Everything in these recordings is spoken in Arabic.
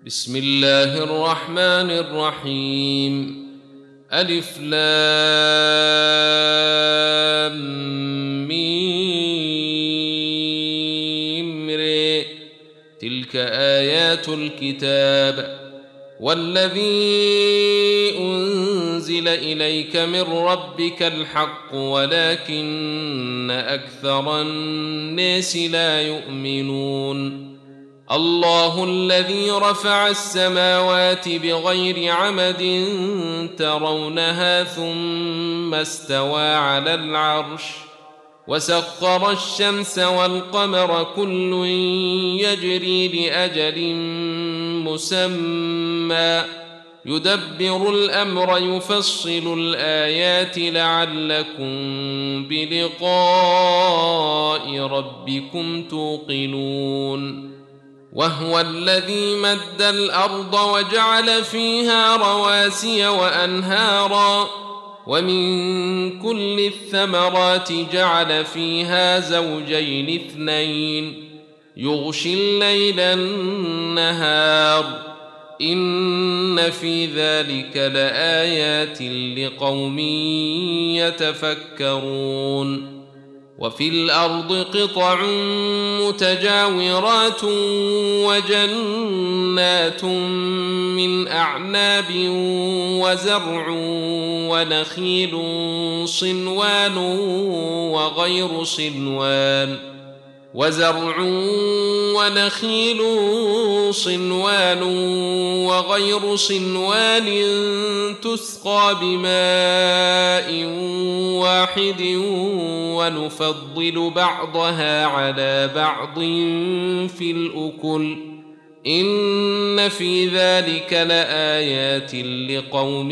بسم الله الرحمن الرحيم. ألف لام ميم ر. تلك آيات الكتاب والذي أنزل إليك من ربك الحق ولكن أكثر الناس لا يؤمنون. الله الذي رفع السماوات بغير عمد ترونها ثم استوى على العرش وسخر الشمس والقمر كل يجري لأجل مسمى يدبر الأمر يفصل الآيات لعلكم بلقاء ربكم توقنون. وهو الذي مد الأرض وجعل فيها رواسي وأنهارا ومن كل الثمرات جعل فيها زوجين اثنين يغشي الليل النهار إن في ذلك لآيات لقوم يتفكرون. وفي الأرض قطع متجاورات وجنات من أعناب وزرع ونخيل صنوان وغير صنوان تسقى بماء واحد ونفضل بعضها على بعض في الأكل إن في ذلك لآيات لقوم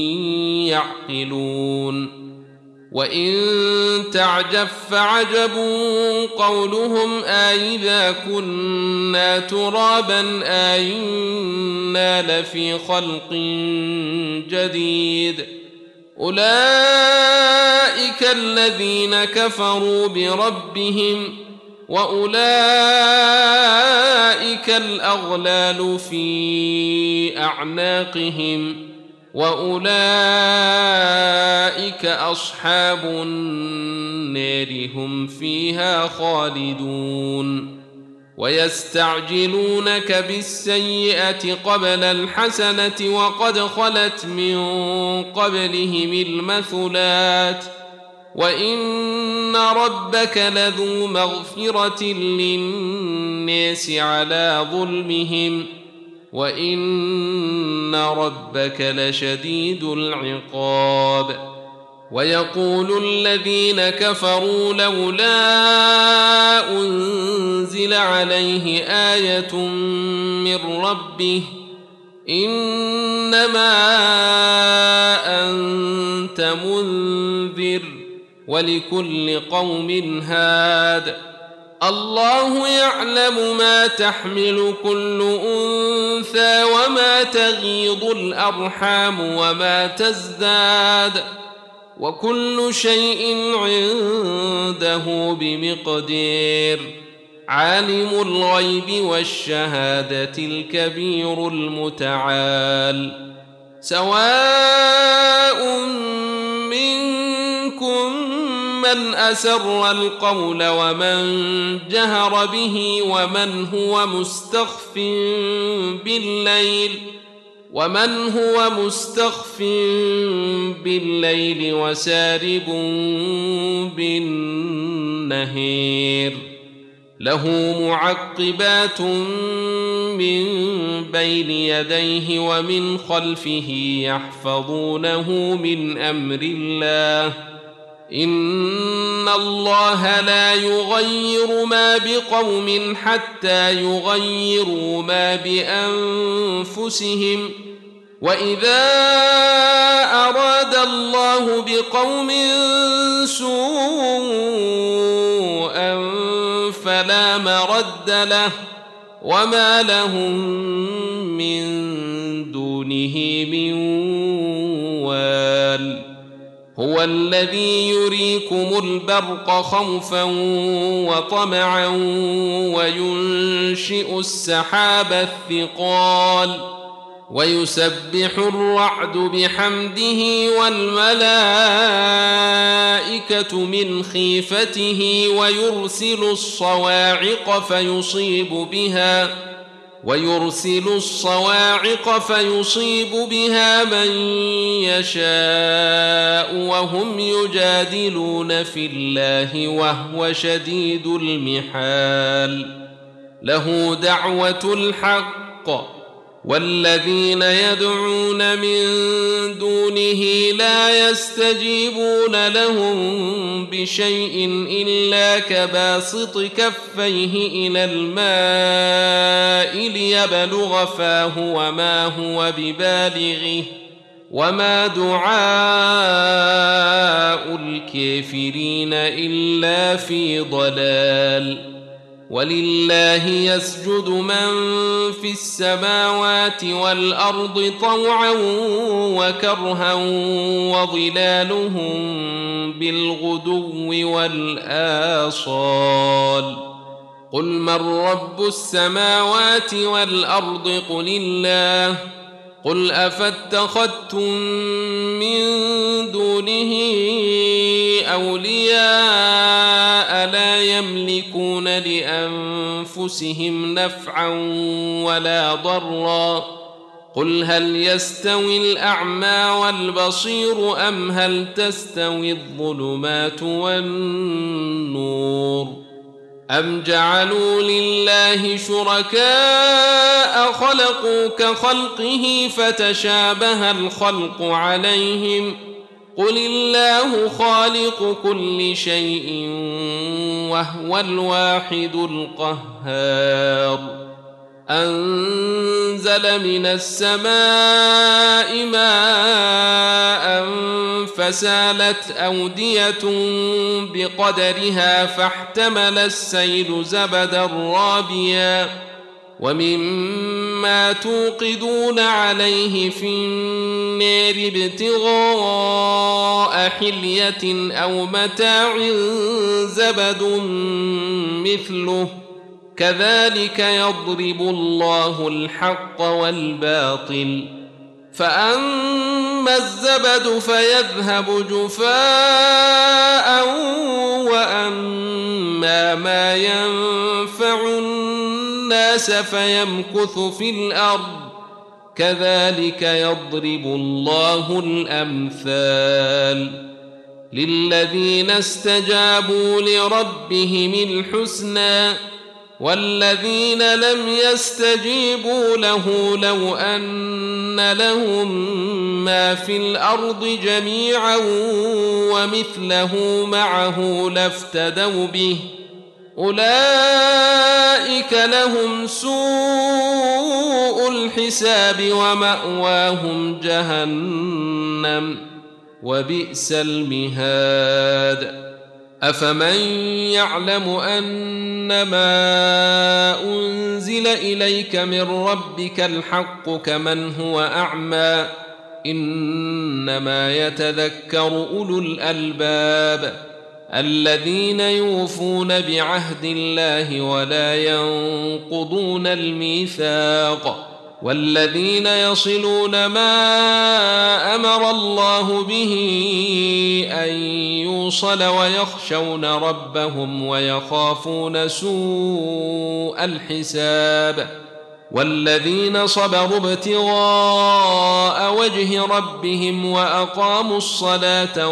يعقلون. وإن تعجب فعجب قولهم أإذا كنا ترابا أإنا لفي خلق جديد أولئك الذين كفروا بربهم وأولئك الأغلال في أعناقهم وأولئك أصحاب النار هم فيها خالدون. ويستعجلونك بالسيئة قبل الحسنة وقد خلت من قبلهم المثلات وإن ربك لذو مغفرة للناس على ظلمهم وإن ربك لشديد العقاب. ويقول الذين كفروا لولا أنزل عليه آية من ربه إنما أنت منذر ولكل قوم هاد الله يعلم ما تحمل كل أنثى وما تغيض الأرحام وما تزداد وكل شيء عنده بمقدار. عالم الغيب والشهادة الكبير المتعال. سواء منكم من أسر القول ومن جهر به ومن هو مستخف بالليل وسارب بالنهار له معقبات من بين يديه ومن خلفه يحفظونه من أمر الله إن الله لا يغير ما بقوم حتى يغيروا ما بأنفسهم وإذا أراد الله بقوم سوءا فلا مرد له وما لهم من دونه من وال. هو الذي يريكم البرق خوفا وطمعا وينشئ السحاب الثقال ويسبح الرعد بحمده والملائكة من خيفته ويرسل الصواعق فيصيب بها من يشاء وهم يجادلون في الله وهو شديد المحال له دعوة الحق والذين يدعون من دونه لا يستجيبون لهم بشيء إلا كباسط كفيه إلى الماء ليبلغ فاه وما هو ببالغه وما دعاء الكافرين إلا في ضلال ولله يسجد من في السماوات والأرض طوعا وكرها وظلالهم بالغدو والآصال قل من رب السماوات والأرض قل الله قل أفاتخذتم من دونه أولياء لا يملكون لأنفسهم نفعا ولا ضرا قل هل يستوي الأعمى والبصير أم هل تستوي الظلمات والنور أم جعلوا لله شركاء خلقوا كخلقه فتشابه الخلق عليهم قل الله خالق كل شيء وهو الواحد القهار أنزل من السماء ماء فسالت أودية بقدرها فاحتمل السيل زبدا رابيا ومما توقدون عليه في النار ابتغاء حلية أو متاع زبد مثله كذلك يضرب الله الحق والباطل فأما الزبد فيذهب جفاء وأما ما ينفع الناس فيمكث في الأرض كذلك يضرب الله الأمثال للذين استجابوا لربهم الحسنى والذين لم يستجيبوا له لو أن لهم ما في الأرض جميعا ومثله معه لافتدوا به أولئك لهم سوء الحساب ومأواهم جهنم وبئس المهاد أفمن يعلم أنما أنزل إليك من ربك الحق كمن هو أعمى إنما يتذكر أولو الألباب الذين يوفون بعهد الله ولا ينقضون الميثاق والذين يصلون ما أمر الله به أن يوصل ويخشون ربهم ويخافون سوء الحساب والذين صبروا ابتغاء وجه ربهم وأقاموا الصلاة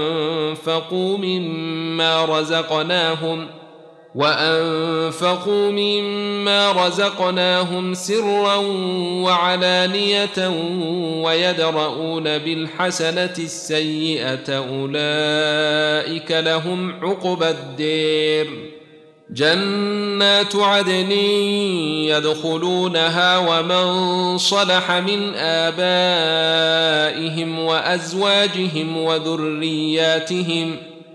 وأنفقوا مما رزقناهم سرا وعلانية ويدرؤون بالحسنة السيئة أولئك لهم عقبى الدير جنات عدن يدخلونها ومن صلح من آبائهم وأزواجهم وذرياتهم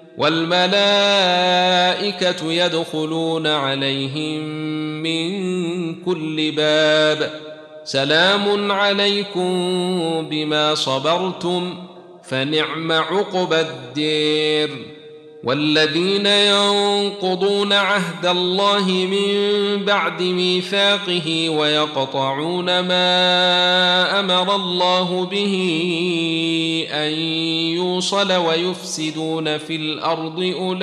والملائكة يدخلون عليهم من كل باب سلام عليكم بما صبرتم فنعم عقبى الدير. والذين ينقضون عهد الله من بعد ميثاقه ويقطعون ما أمر الله به أن يوصل ويفسدون في الأرض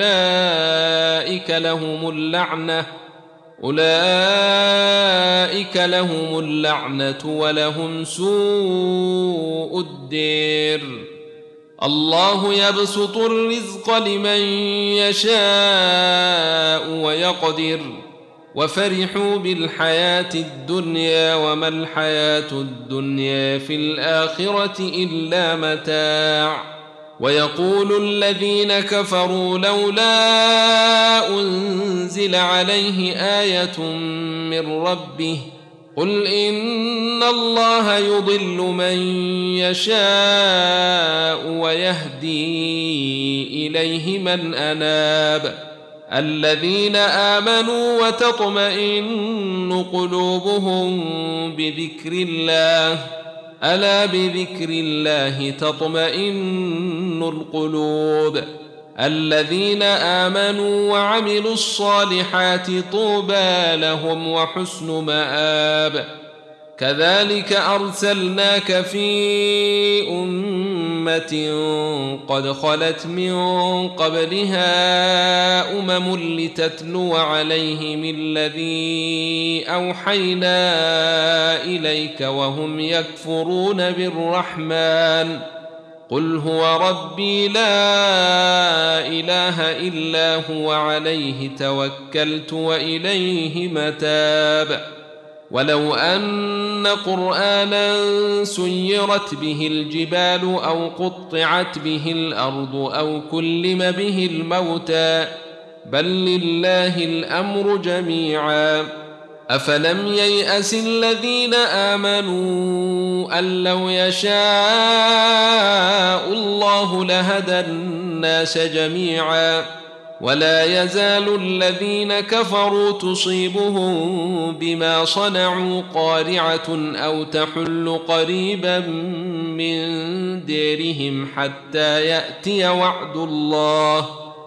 أولئك لهم اللعنة ولهم سوء الدير. الله يبسط الرزق لمن يشاء ويقدر وفرحوا بالحياة الدنيا وما الحياة الدنيا في الآخرة إلا متاع. ويقول الذين كفروا لولا أنزل عليه آية من ربه قل إن الله يضل من يشاء ويهدي إليه من أناب. الذين آمنوا وتطمئن قلوبهم بذكر الله ألا بذكر الله تطمئن القلوب. الذين آمنوا وعملوا الصالحات طوبى لهم وحسن مآب. كذلك أرسلناك في أمة قد خلت من قبلها لتتلو عليهم الذي أوحينا إليك وهم يكفرون بالرحمن قل هو ربي لا إله إلا هو عليه توكلت وإليه متاب. ولو أن قرآنا سيرت به الجبال أو قطعت به الأرض أو كلم به الموتى بل لله الأمر جميعا. أفلم ييأس الذين آمنوا أن لو يشاء الله لهدى الناس جميعا ولا يزال الذين كفروا تصيبهم بما صنعوا قارعة أو تحل قريبا من ديرهم حتى يأتي وعد الله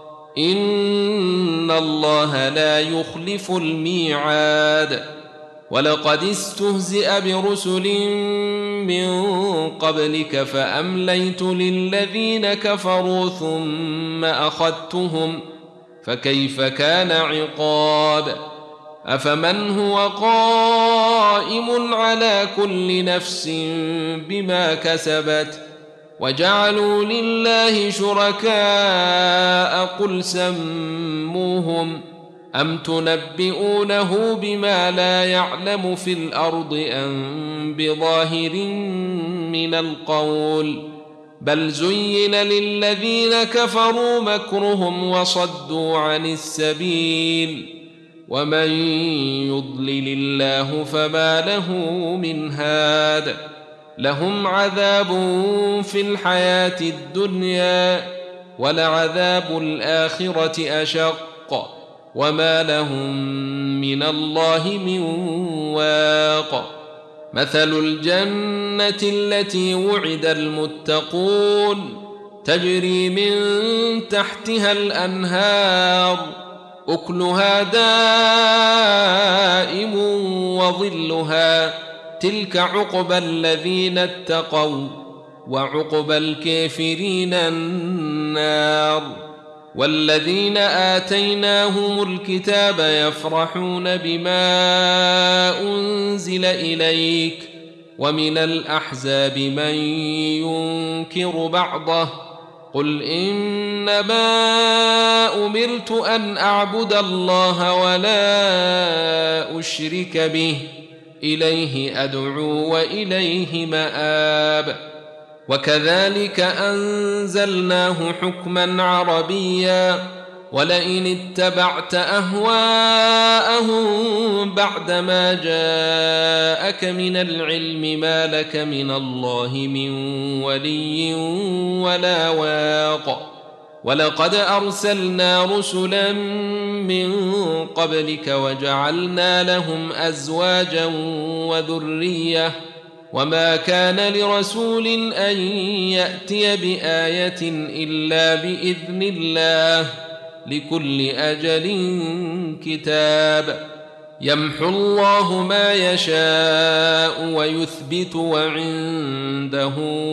إن الله لا يخلف الميعاد. ولقد استهزئ برسل من قبلك فأمليت للذين كفروا ثم أخذتهم فكيف كان عقاب. أفمن هو قائم على كل نفس بما كسبت وجعلوا لله شركاء قل سموهم أم تنبئونه بما لا يعلم في الأرض أم بظاهر من القول بل زين للذين كفروا مكرهم وصدوا عن السبيل ومن يضلل الله فما له من هاد. لهم عذاب في الحياة الدنيا ولعذاب الآخرة أشق وما لهم من الله من واق. مثل الجنة التي وعد المتقون تجري من تحتها الأنهار أكلها دائم وظلها تلك عقبى الذين اتقوا وعقبى الكافرين النار. والذين آتيناهم الكتاب يفرحون بما أنزل إليك ومن الأحزاب من ينكر بعضه قل إنما أمرت أن أعبد الله ولا أشرك به إليه أدعو وإليه مآب. وكذلك أنزلناه حكما عربيا ولئن اتبعت أهواءهم بعدما جاءك من العلم ما لك من الله من ولي ولا واق. ولقد أرسلنا رسلا من قبلك وجعلنا لهم أزواجا وما كان لرسول أن يأتي بآية إلا بإذن الله لكل أجل كتاب يمحو الله ما يشاء ويثبت وعنده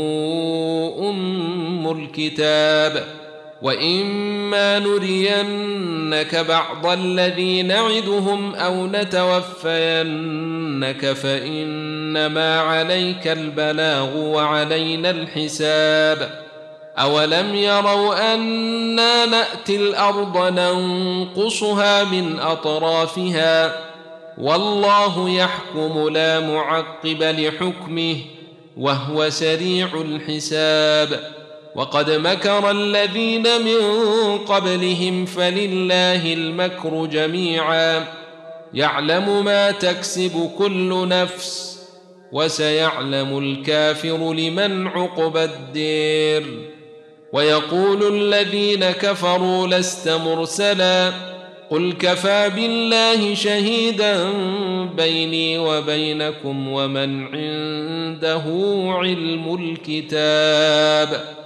أم الكتاب وإما نرينك بعض الذي نعدهم أو نتوفينك فإنما عليك البلاغ وعلينا الحساب أولم يروا أنا نأتي الأرض ننقصها من أطرافها والله يحكم لا معقب لحكمه وهو سريع الحساب وقد مكر الذين من قبلهم فلله المكر جميعا يعلم ما تكسب كل نفس وسيعلم الكافر لمن عقبى الدير ويقول الذين كفروا لست مرسلا قل كفى بالله شهيدا بيني وبينكم ومن عنده علم الكتاب